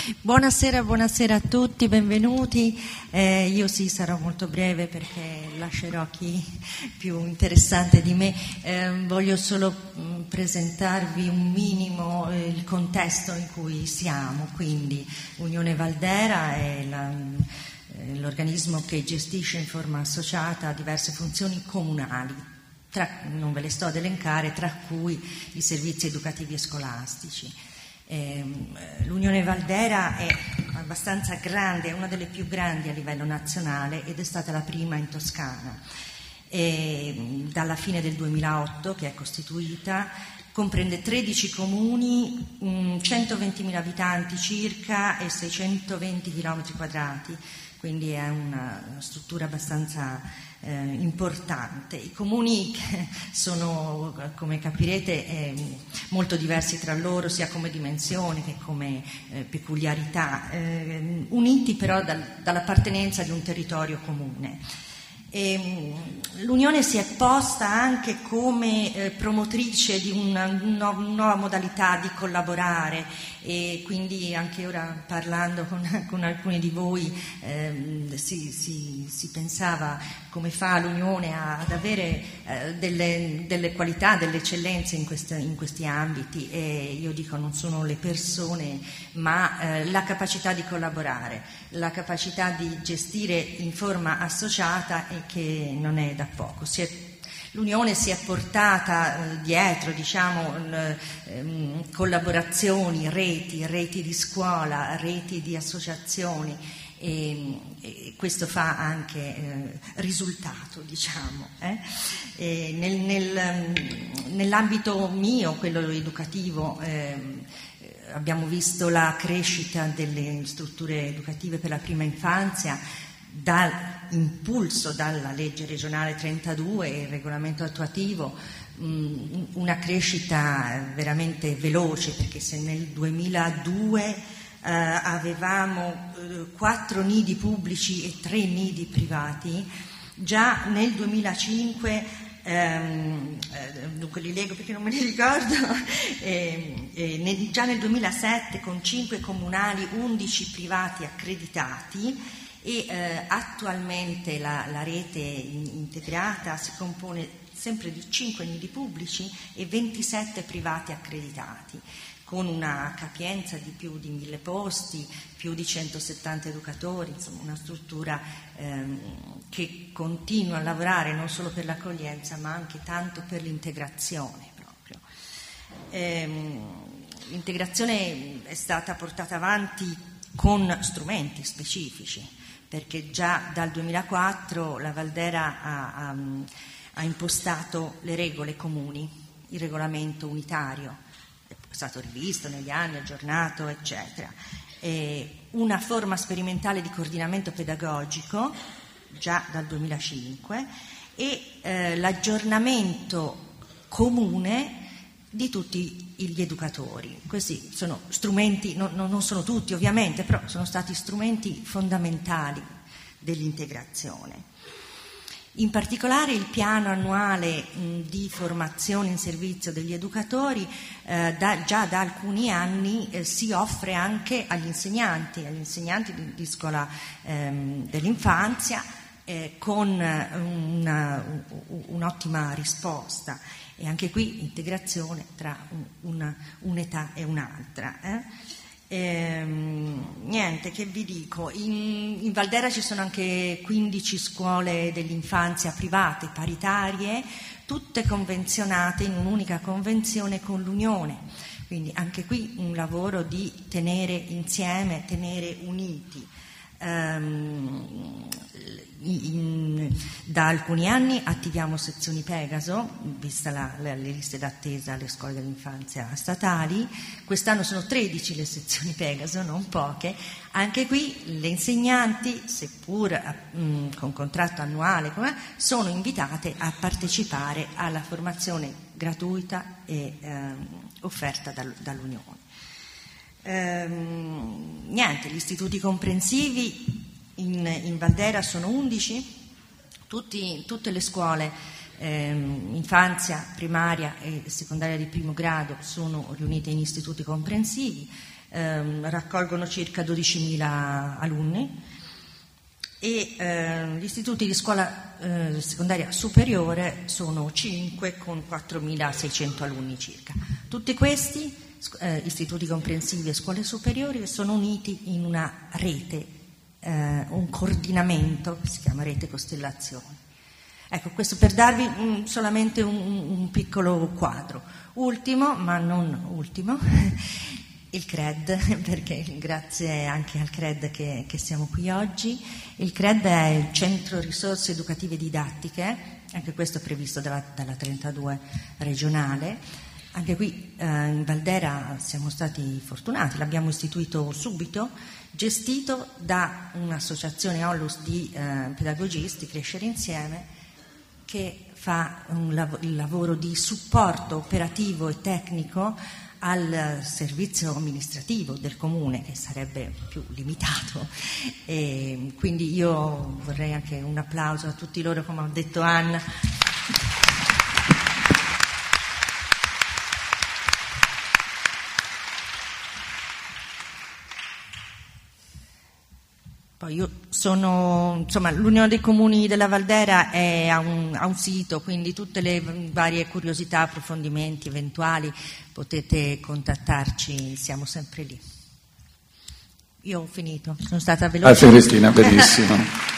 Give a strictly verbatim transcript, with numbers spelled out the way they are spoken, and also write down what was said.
Buonasera, buonasera a tutti, benvenuti. Eh, io sì sarò molto breve perché lascerò chi più interessante di me. Eh, voglio solo mh, presentarvi un minimo eh, il contesto in cui siamo. Quindi Unione Valdera è la, eh, l'organismo che gestisce in forma associata diverse funzioni comunali. Tra, non ve le sto ad elencare, tra cui i servizi educativi e scolastici. Eh, L'Unione Valdera è abbastanza grande, è una delle più grandi a livello nazionale ed è stata la prima in Toscana. E dalla fine del duemilaotto che è costituita, comprende tredici comuni, centoventimila abitanti circa e seicentoventi chilometri quadrati, quindi è una struttura abbastanza eh, importante. I comuni sono, come capirete, eh, molto diversi tra loro, sia come dimensione che come eh, peculiarità, eh, uniti però dal, dall'appartenenza di un territorio comune. E, l'Unione si è posta anche come eh, promotrice di una, una nuova modalità di collaborare, e quindi anche ora parlando con, con alcuni di voi eh, si, si, si pensava come fa l'Unione ad avere eh, delle, delle qualità, delle eccellenze in, queste, in questi ambiti, e io dico non sono le persone ma eh, la capacità di collaborare, la capacità di gestire in forma associata, e che non è da poco. Si è, l'Unione si è portata eh, dietro, diciamo, l, ehm, collaborazioni, reti, reti di scuola, reti di associazioni, e, e questo fa anche eh, risultato, diciamo. Eh? E nel, nel, nell'ambito mio, quello educativo, eh, abbiamo visto la crescita delle strutture educative per la prima infanzia, dall'impulso dalla legge regionale trentadue e il regolamento attuativo, mh, una crescita veramente veloce, perché se nel duemiladue eh, avevamo eh, quattro nidi pubblici e tre nidi privati, già nel duemilacinque ehm, eh, dunque li leggo perché non me li ricordo eh, eh, nel, già nel duemilasette con cinque comunali, undici privati accreditati, e eh, attualmente la, la rete integrata si compone sempre di cinque nidi pubblici e ventisette privati accreditati, con una capienza di più di mille posti, più di centosettanta educatori, insomma una struttura ehm, che continua a lavorare non solo per l'accoglienza ma anche tanto per l'integrazione proprio. Ehm, l'integrazione è stata portata avanti con strumenti specifici, perché già dal duemilaquattro la Valdera ha, ha, ha impostato le regole comuni, il regolamento unitario, è stato rivisto negli anni, aggiornato, eccetera. E una forma sperimentale di coordinamento pedagogico già dal duemilacinque e eh, l'aggiornamento comune di tutti gli educatori. Questi sono strumenti, non, non sono tutti ovviamente, però sono stati strumenti fondamentali dell'integrazione. In particolare il piano annuale mh, di formazione in servizio degli educatori eh, da, già da alcuni anni eh, si offre anche agli insegnanti, agli insegnanti di, di scuola ehm, dell'infanzia eh, con una, un'ottima risposta. E anche qui integrazione tra una, un'età e un'altra. Eh? Ehm, niente, che vi dico, in, in Valdera ci sono anche quindici scuole dell'infanzia private, paritarie, tutte convenzionate in un'unica convenzione con l'Unione. Quindi anche qui un lavoro di tenere insieme, tenere uniti. Um, in, da alcuni anni attiviamo sezioni Pegaso, vista la, la, le liste d'attesa alle scuole dell'infanzia statali. Quest'anno sono tredici le sezioni Pegaso, non poche. Anche qui le insegnanti, seppur mh, con contratto annuale, sono invitate a partecipare alla formazione gratuita e ehm, offerta dal, dall'Unione. Ehm, niente, gli istituti comprensivi in, in Valdera sono undici, tutti, tutte le scuole ehm, infanzia, primaria e secondaria di primo grado sono riunite in istituti comprensivi. ehm, raccolgono circa dodicimila alunni, e eh, gli istituti di scuola eh, secondaria superiore sono cinque con quattromilaseicento alunni circa. Tutti questi eh, istituti comprensivi e scuole superiori sono uniti in una rete, eh, un coordinamento che si chiama Rete Costellazioni. Ecco, questo per darvi um, solamente un, un piccolo quadro. Ultimo, ma non ultimo, il C R E D, perché grazie anche al C R E D che, che siamo qui oggi. Il C R E D è il Centro Risorse Educative e Didattiche, anche questo è previsto dalla, dalla trentadue regionale. Anche qui eh, in Valdera siamo stati fortunati, l'abbiamo istituito subito, gestito da un'associazione Onlus di eh, pedagogisti, Crescere Insieme, che fa un lav- il lavoro di supporto operativo e tecnico al servizio amministrativo del comune, che sarebbe più limitato, e quindi io vorrei anche un applauso a tutti loro, come ha detto Anna. Poi io sono, insomma, l'Unione dei Comuni della Valdera è, ha, un, ha un sito, quindi tutte le varie curiosità, approfondimenti eventuali potete contattarci, siamo sempre lì. Io ho finito, sono stata veloce. Grazie Cristina, benissimo.